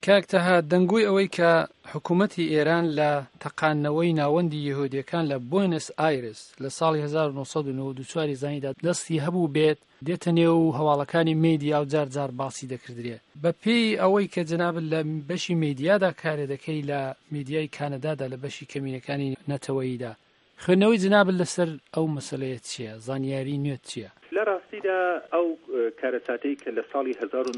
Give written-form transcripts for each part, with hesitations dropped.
کاکتەها دەنگووی ئەوەی کە حکوومەتی ئێران لە تەقانەوەی ناوەندی یەهودیەکان لە بوێنس ئایرس لە ساڵی 1994 زانیدا دەستی هەبوو بێت دێتە نێو هەواڵەکانی میدیا و جار جار باسی دەکردرێ. بە پێی ئەوەی کە جەنابەت لە بەشی میدیادا کارێ دەکەی لە میدیای کانەدادا لە بەشی کەمینەکانی نەتەوەییدا، خوێندنەوەی جەنابەت لەسەر ئەو مەسەلەیە چییە؟ زانیاری نوێت چییە؟ لە ڕاستیدا ئەو کارەساتەی کە لە ساڵی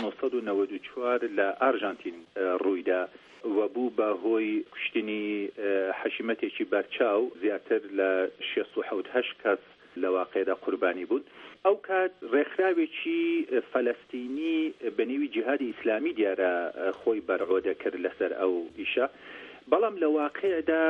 1994 لە ئارژانتین ڕوویدا و بوو بە هۆی کوشتنی حەشیمەتێکی بەرچاو زیاتر لە 678 کەس لە واقعەدا قوربانی بوون. ئەو کات ڕێکخراوێکی فەلەستینی بە نێوی جیهادی ئیسلامی دیارە خۆی بەرعۆ دەکرد لەسەر ئەو ئیشە، بەڵام لە واقعدا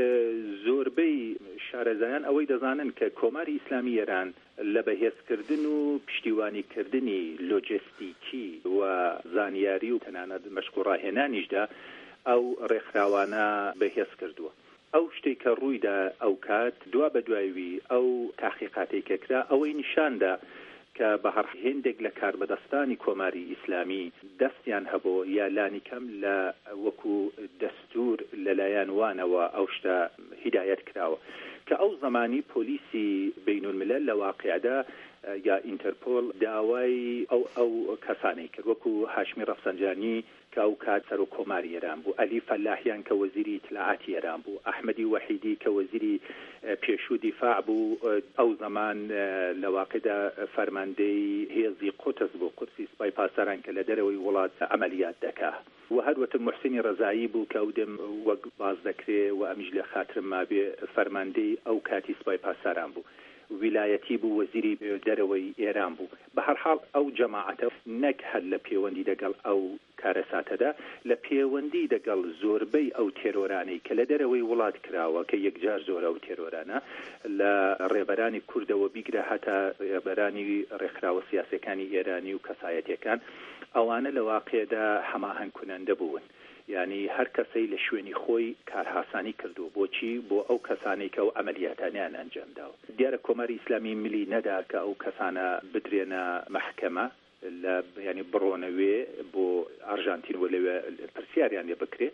زۆربەی شارەزایان ئەوەی دەزانن کە کۆماری ئیسلامی ئێران لە بەهێزکردن و پشتیوانیکردنی لۆجستیکی و زانیاری و تەنانەت مەشق و ڕاهێنانیشدا ئەو ڕێکخراوانە بەهێز کردووە. ئەو شتێک کە ڕوویدا ئەو کات دوا بە دوایوی ئەو تاقیقاتی کەکرا ئەوەی نیشاندا کە بە هەر هێندێک لە کاربەدەستانی کۆماری ئیسلامی دەستیان هەبوو یا لانی کەم لە وەکو دەستور لەلایەن وانەوە ئەو شتە هیدایەت کراوە کە ئەو زمانی پۆلیسی بینولملل لە واقعدا یا ئینتەرپۆل داوای ئەو کەسانەی کرد، وەکو هاشمی ڕەفسەنجانی کە ئەو کات سەر و کۆماری ئێران بوو، ئەلی فەلاحیان کە وەزیری اطلاعاتی ئێران بوو، ئەحمەدی وەحیدی کە وەزیری پێشوو دیفاع بوو، ئەو زمان لە واقعدا فەرماندەی هێزی قوتس بوو، قورسی سوپای پاسەران کە لە دەرەوەی وڵات ئەمەلیات دەکا، و هەروەتر محسینی ڕەزایی بوو کە ئەودەم وەک باز دەکرێ و ئەمیش لە خاترم مابێ فەرماندەی ئەو کاتی سوپای پاسەران بوو، ویلایەتی بوو، وەزیری دەرەوەی ئێران بوو. بە هەر حاڵ ئەو جەماعەتە نەک هەر لە پەیوەندی دەگەڵ ئەو کارەساتەدا لە پەیوەندی دەگەڵ زۆربەی ئەو تێرۆرانەی کە لە دەرەوەی وڵات کراوە کە یەکجار زۆرە ئەو تێرۆرانە لە ڕێبەرانی کوردەوە بیگرە هەتا ڕێبەرانی ڕێکخراوە سیاسەکانی ئێرانی و کەسایەتیەکان، ئەوانە لە واقعدا هەماهەنگ کونەندە بوون. یعنی هەر کەسەی لە شوێنی خۆی کارهاسانی کردو. بۆچی؟ بۆ ئەو کەسانەی کە ئەو ئەمەلیاتانیان ئەنجامداوە. دیارە کۆماری ئیسلامی ملی نەدا کە ئەو کەسانە بدرێنە مەحکەمە، ینی بڕۆنەوێ بۆ ئارژانتین و لەوێ پرسیاریان لێ بکرێ،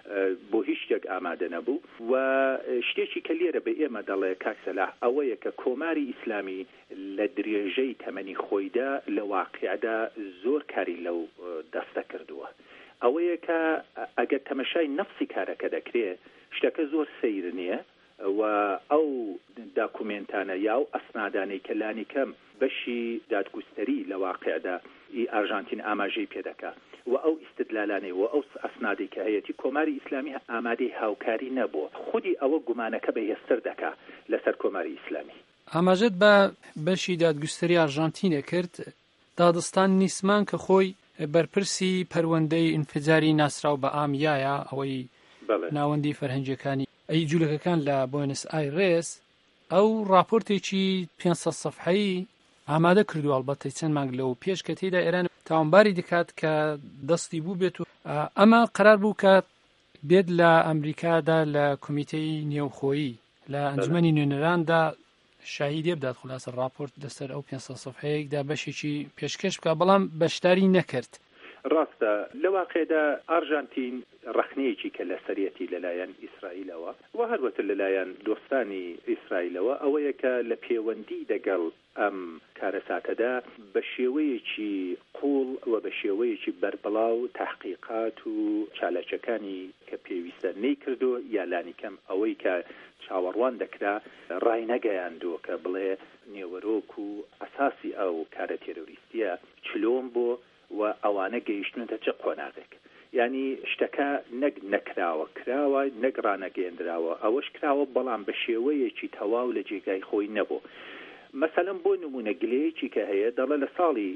بۆ هیچ شتێک ئامادە نەبوو. و شتێکی کە لێرە بە ئێمە دەڵێ کاکسەلاح ئەوەیە کە کۆماری ئیسلامی لە درێژەی تەمەنی خۆیدا لە واقعدا زۆر کاری لەو دەستە کردووە. ئەوەیە کە ئەگەر تەمەشای نەفسی کارەکە دەکرێت شتەکە زۆر سەیر نییە و ئەو داکومنتانە یا و ئەسنادانەی کە لانی کەم بەشی دادگوستەری لە واقعدا ئارژانتین ئاماژەی پێدەکات و ئەو ئیستدلالانەی و ئەو ئەسنادی کە هەیەی کۆماری ئیسلامی ئامادەی هاوکاری نەبووە. خودی ئەوە گومانەکە بەهێزتر دەکات لەسەر کۆماری ئیسلامی. ئاماژەت بە بەشی دادگوستەری ئارژانتینە کرد. دادستان نیسمان کە خۆی بەرپرسی پەروەندەی ئینفجاری ناسراو بە ئامیایە، ئەوەی ناوەندی فەرهەنگیەکانی ئەی جوولەکەکان لە بوێنس ئایرس، ئەو راپۆرتێکی 500 سەفحەیی ئامادە کردو ئەڵبەتە چەند مانگ لەو پێش کە تێیدا ئێران تاوانباری دەکات کە دەستی بوو بێت و ئەمە قرار بوو کە بێت لە ئەمریکادا لە کۆمیتەی نێوخۆیی لە ئەنجومەنی نوێنەراندا شاهیدێ بدات خلاصە راپۆرت لەسەر ئەو 500 سەفحەیەکدا بەشێکی پێشکەش بکە، بەڵام بەشداری نەکرد. ڕاستە لە واقعدا ئارژانتین ڕەخنەیەکی کە لە سەرەتی لەلایەن ئیسرائیلەوە و هەروەتر لەلایەن دۆستانی ئیسرائیلەوە ئەوەیە کە لە پەیوەندی دەگەڵ ئەم کارەساتەدا بە شێوەیەکی قوڵ و بە شێوەیەکی بەربڵاو تحقیقات و چالەکەکانی کە پێویستە نەیکردو یا لانی کەم ئەوەی کە چاوەڕوان دەکرا ڕای نەگەیاندووە کە بڵێ نێوەرۆک و ئەساسی ئەو کارە تێرۆریستیە چلۆم بۆ و ئەوانە گەیشتنتە چه قۆناغێک. یعنی شتەکە نەک نەکراوە کراوە، نەک ڕانەگەیەندراوە، ئەوەش کراوە بەڵام بە شێوەیەکی تەواو لە جێگای خۆی نەبوو. مەسەلەن بۆ نمونە گلەیەکی کە هەیە دەڵێ لە ساڵی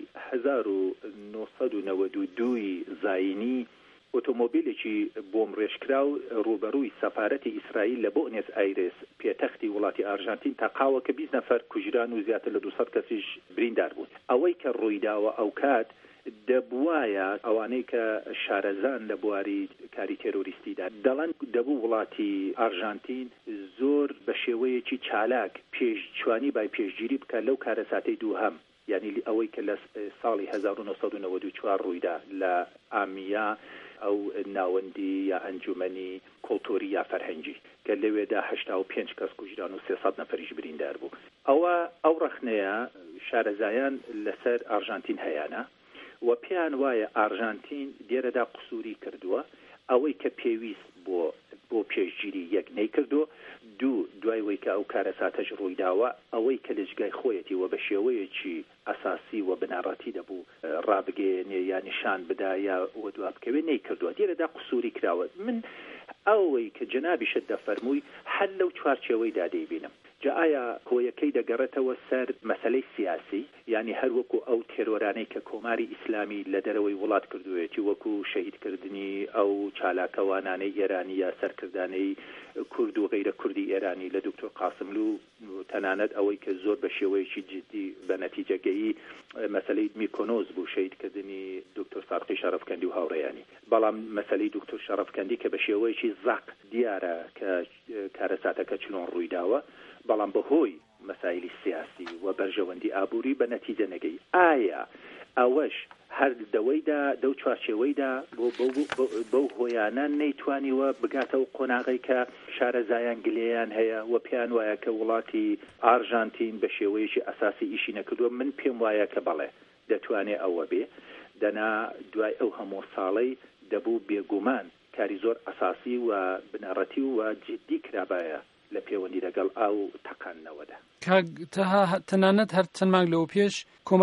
1992 زاینی ئۆتۆمۆبیلێکی بۆم ڕێژکرا و ڕوبەڕووی سەفارەتی ئیسرائیل لە بۆنس ئایرس پێتەختی وڵاتی ئارژانتین تاقاوە کە 20 نەفەر کوژران و زیاتر لە 200 کەسیش بریندار بوون. ئەوەی کە ڕوویداوە ئەو کات دەبوایە ئەوانەی کە شارەزان لە بواری کاری تێرۆریستیدا دەڵێن دەبوو وڵاتی ئارژانتین زۆر بە شێوەیەکی چالاک پێشچوانی بای پێشگیری بکە لەو کارەساتەی دووهەم، یعنی ئەوەی کە لە ساڵی 1994 ڕوویدا لە ئامیا ئەو ناوەندی یا ئەنجومەنی کۆلتۆری یا فەرهەنگی کە لەوێدا 85 کەس کوژران و 300 نەفەریش بریندار بوو. ئەو ڕەخنەیە شارەزایان لەسەر ئارژانتین هەیەە و پێیان وایە ئارژانتین دێرەدا قسووری کردووە ئەوەی کە پێویست بۆ پێشگیری یەک نەیکردو، دوای وەی کە ئەو کارە ساتەش ڕوویداوە ئەوەی کە لەجگای خۆیەتی و بە شێوەیەکی ئەساسی و بناڕەتی دەبوو ڕابگەێنێ یا نیشان بدا یا وە دوابکەوێ نەیکردووە، دێرەدا قسووری کراوە. من ئەوەی کە جەنابیشت دەفەرمووی هەر لەو چوارچێوەیدا دەیبینم. جا ئایا هۆیەکەی دەگەڕێتەوە سەر مەسەلەی سیاسی، یعنی هەر وەکو ئەو تێرۆرانەی کە کۆماری ئیسلامی لە دەرەوەی وڵات کردوێتی وەکو شەهیدکردنی ئەو چالاکەوانانەی ئێرانی یا سەرکردانەی کورد و غیرە کوردی ئێرانی لە دکتۆر قاسملو تەنانەت ئەوەی کە زۆر بە شێوەیەکی جدی بە نەتیجەگەیی مەسەلەی میکۆنۆز بوو شەهیدکردنی دکتۆر سارقی شەرەفکەندی و هاوڕێیانی، بەڵام مەسەلەی دکتۆر شەرەفکەندی کە بە شێوەیەکی زاق دیارە کە کارەساتەکە چلۆن ڕوویداوە، بەڵام بەهۆی مەسایلی سیاسی و بەرژەوەندی ئابووری بە نەتیجە نەگەی. ئایا ئەوەش هەر دەو چوارچێوەیدا بەو هۆیانە نەیتوانیوە بگاتەوە قۆناغی کە شارەزایان گلێیان هەیە و پێیان وایە کە وڵاتی ئارژانتین بە شێوەیەکی ئەساسی ئیشی نەکردووە؟ من پێم وایە کە بەڵێ دەتوانێت ئەوە بێ. دەنا دوای ئەو هەموو ساڵەی دەبوو بێگومان کاری زۆر ئەساسی و بنەڕەتی و جدی کرابایە لە پەیوەندی لەگەڵ ئەو تەقانەوەدا. تەنانەت هەر چەند مانگ لەوە پێش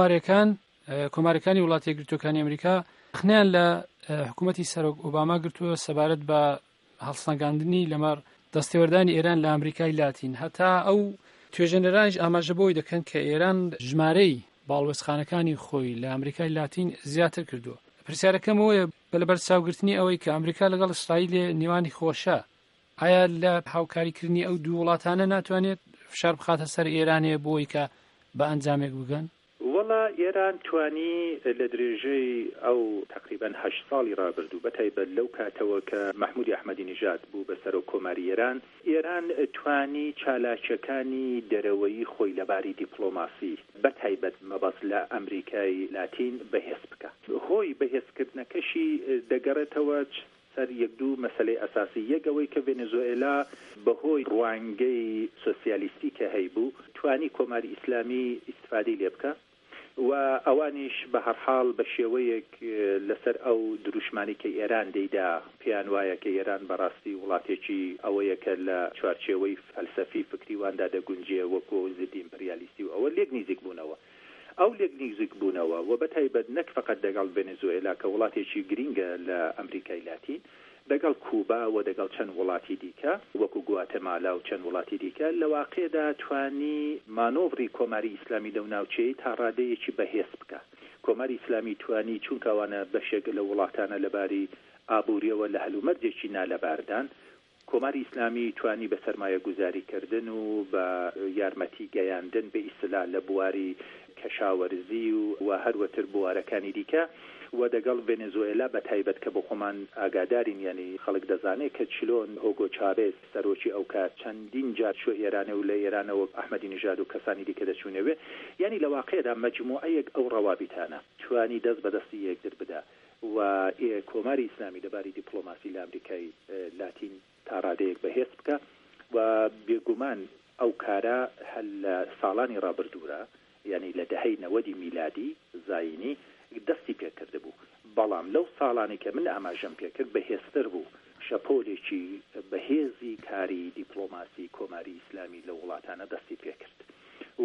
کۆمارەکانی وڵاتی یەکگرتووەکانی ئەمریکا خنیان لە حکوومەتی سەرۆک ئۆباما گرتووە سەبارەت بە هەڵسەنگاندنی لەمەڕ دەستێوەردانی ئێران لە ئەمریکای لاتین. هەتا ئەو توێژەنەرانیش ئاماژە بۆی دەکەن کە ئێران ژمارەی باڵوێزخانەکانی خۆی لە ئەمریکای لاتین زیاتر کردووە. پرسیارەکەم ئەوەیە بەلەبەر چاوگرتنی ئەوەی کە ئەمریکا لەگەڵ ئیسرائیل نێوانی خۆشە، ئایا لە هاوکاریکردنی ئەو دوو وڵاتانە ناتوانێت فشار بخاتە سەر ئێرانێ بۆی کە بە ئەنجامێک بگەن؟ وەڵا ئێران توانی لە درێژەی ئەو تقریباً 8 ساڵی ڕابردوو بەتایبەت لەو کاتەوە کە مەحموودی ئەحمەدی نژاد بوو بەسەر و کۆماری ئێران توانی چالاکیەکانی دەرەوەیی خۆی لەباری دیپلۆماسی بەتایبەت مەبەست لە ئەمریکای لاتین بەهێز بکە. هۆی بەهێزکردنەکەشی دەگەڕێتەوە سەر یەک دوو مەسەلەی ئەساسی. یەکەوەی کە ڤێنزوئێلا بەهۆی ڕوانگەی سۆسیالیستی کە هەیبوو توانی کۆماری ئیسلامی ئیستفادەی لێ بکە و ئەوانیش بە هەر حاڵ بە شێوەیەک لەسەر ئەو دروشمانی کە ئێران دەیدا پێیان وایە کە ئێران بەڕاستی وڵاتێکی ئەوەیە کە لە چوارچێوەی فەلسەفی فکریواندا دەگونجێ وەکو زیدی ئیمپریالیستی و ئەوە لێک نزیک بوونەوە. ئەو لێک نزیک بوونەوە و بەتایبەت نەک فقط دەگەڵ ڤێنزوئێلا کە وڵاتێکی گرینگە لە ئەمریکای لاتین، دەگەڵ کوبا و دەگەڵ چەند وڵاتی دیکە وەکو گواتەمالا و چەند وڵاتی دیکە لە واقعدا توانی مانۆڤری کۆماری ئیسلامی لەو ناوچەی تا ڕادەیەکی بەهێز بکە. کۆماری ئیسلامی توانی چونکەوانە بەشێک لە وڵاتانە لەباری ئابووریەوە لە هەلومەرجێکی نالەباردان، کۆماری ئیسلامی توانی بە سەرمایە گوزاریکردن و بە یارمەتی گەیاندن بە ئیسلا لە بواری کەشاوەرزی و هەروەتر بوارەکانی دیکە و دەگەڵ ڤێنزوئێلا بە تایبەت کە بۆ خۆمان ئاگادارین، یعنی خەڵک دەزانێت کە چلۆن هۆگۆ چاڤێز سەرۆکی ئەو کات چەندین جار شۆ ئێرانە و لە ئێرانەوە ئەحمەدی نژاد و کەسانی دیکە دەچوونەوێ، یعنی لە واقعدا مەجموعەیەک ئەو ڕەوابیتانە توانی دەست بەدەستی یەکتر بدا و کۆماری ئیسلامی دەباری دیپلۆماسی لە ئەمریکای لاتین تا ڕادەیەک بەهێز بکە و بێگومان ئەو کارە هەل لە ساڵانی ڕابردوورە، یعنی لە دەهەی 90 میلادی زاینی دەستی پێکرده بوو، بەڵام لەو ساڵانی کە من ئاماژەم پێکرد بەهێزتر بوو. شەپۆلێکی بەهێزی کاری دیپلۆماسی کۆماری ئیسلامی لە وڵاتانە دەستی پێکرد و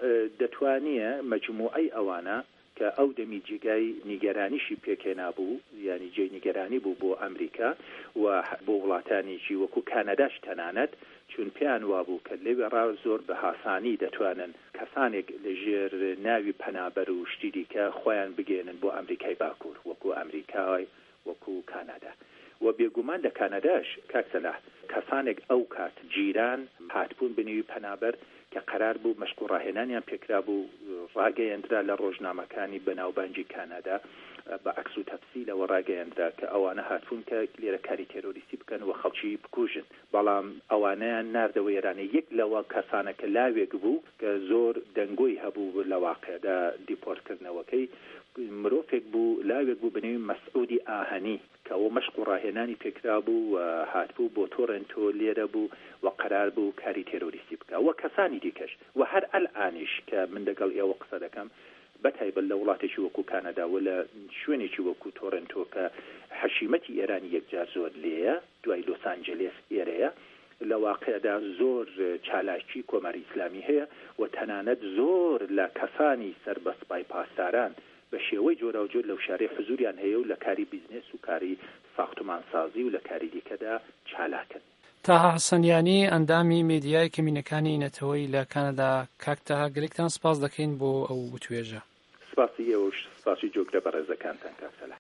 دەتوانیە مەجموعەی ئەوانە کە ئەو دەمی جێگای نیگەرانیشی پێکێنا بوو، یعنی جێی نیگەرانی بوو بۆ ئەمریکا و بۆ وڵاتانێکی وەکو کانەداش تەنانەت، چون پێیان وابوو کە لەوێ ڕاو زۆر بە هاسانی دەتوانن کەسانێک لەژێر ناوی پەنابەر و شتی دیکە خۆیان بگێنن بۆ ئەمریکای باکوور وەکو ئەمریکای وەکو کانادا. و بێگومان لە کانەداش کاکسەلا کەسانێک ئەو کات جیران هاتبوون بنێوی پەنابەر کە قرار بوو مەشق و ڕاهێنانیان پێکرا بوو ڕاگەیەندرا لە ڕۆژنامەکانی بەناوبانجی کانادا بە عکس و تەفسیلەوە ڕاگەیاندرا کە ئەوانە هاتفون کە لێرە کاری تێرۆریستی بکەن و خەڵکی بکوژن، بەڵام ئەوانەیان ناردەوە ئێرانە یەک لەوە کەسانە کە لاوێک بوو کە زۆر دەنگۆی هەبوو لە واقعدا دیپۆرتکردنەوەکەی مرۆڤێک بوو لاوێک بوو بنێوی مەسعودی ئاهەنی کە ئەوە مەشق و ڕاهێنانی پێکرا بوو و هاتبوو بۆ تۆڕنتۆ لێرە بوو و قەرار بوو کاری تێرۆریستی بکە وە کەسانی دیکەش و هەر ئەلئانیش کە من لەگەڵ ئێوە قسە دەکەم بەتایبەت لە وڵاتێکی وەکو کانەدا و لە شوێنێکی وەکو تۆڕنتۆ کە حەشیمەتی ئێرانی یەکجار زۆر لێیە دوای لۆس ئانجلس ئێرەیە لە واقعدا زۆر چالاکی کۆماری ئیسلامی هەیە و تەنانەت زۆر لە کەسانی سەربەسپای پاسداران بە شێوەی جۆرا و جۆر لەو شارەی حزوریان هەیە و لە کاری بیزنس و کاری ساختمانسازی و لە کاری دیکەدا چالاکن. تاها حەسەنیانی ئەندامی میدیای کەمینەکانی نەتەوەی لە کانەدا کاکتەها گەلێکتان سپاس دەکەین بۆ ئەو توێژە. سپاسی ئێوەش سپاسی جۆگرە بە ڕێزەکانتان کاکسەلا.